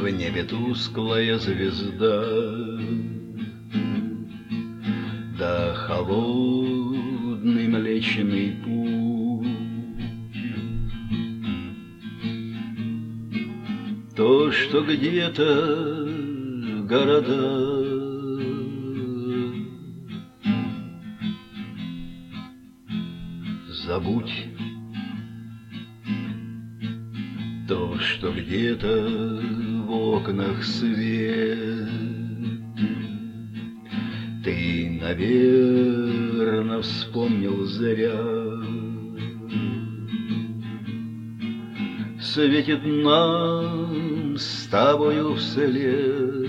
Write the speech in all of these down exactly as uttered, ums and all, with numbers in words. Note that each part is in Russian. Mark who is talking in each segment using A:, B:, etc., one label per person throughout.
A: небе тусклая звезда, да холодный Млечный Путь. То, что где-то города забудь, то, что где-то в окнах свет, ты, наверно, вспомнил зря. Светит нам с тобою вслед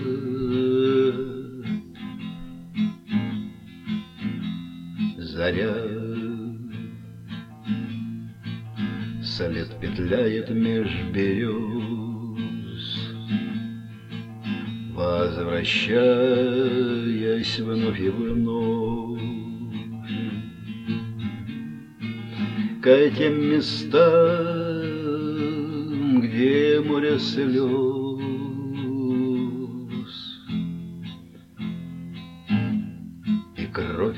A: заря. След петляет меж берез, возвращаясь вновь и вновь к этим местам, где море слез и кровь,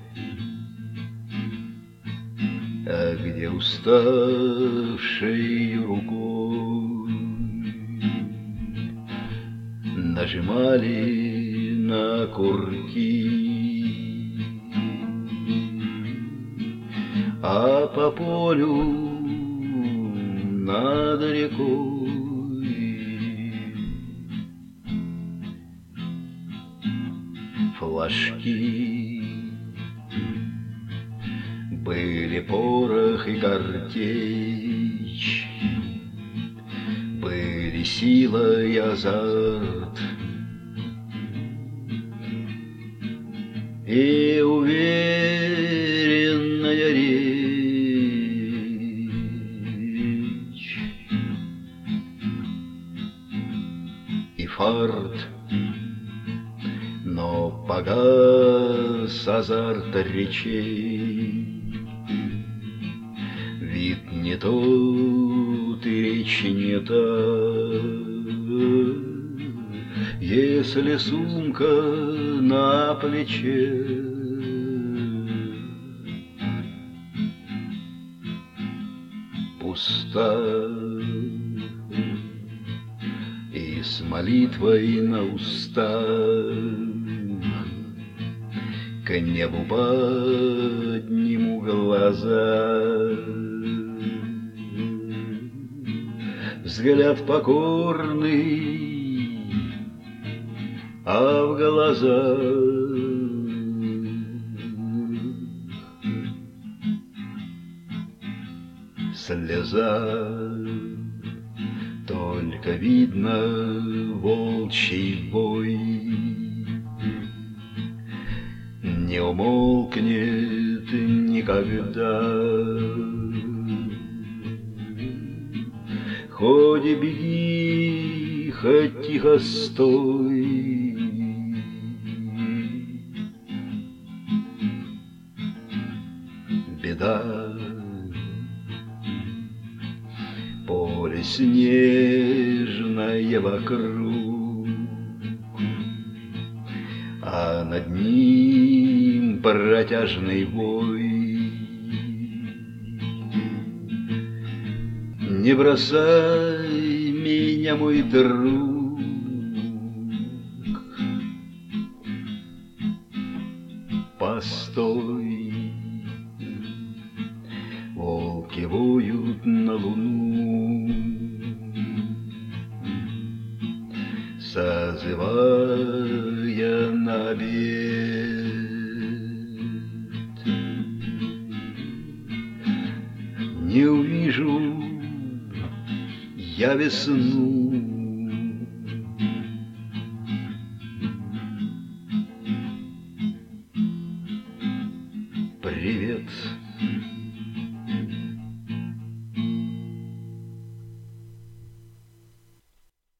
A: а где уставшей рукой нажимали на курки, а по полю над рекой флажки. Были порох и картечь, были сила и азарт, и уверенная речь, и фарт. Но погас азарт речей, вид не тот и речь не та, если сумка на плече пуста, и с молитвой на устах к небу подниму глаза. Взгляд покорный, а в глазах слеза. Только видно волчий вой не умолкнет никогда. Хоть беги, хоть тихо стой, беда. Поле снежное вокруг, а над ним протяжный вой. Не бросай меня, мой друг, постой. Волки воют на луну, созывая на обед. Не увижу я весну, привет.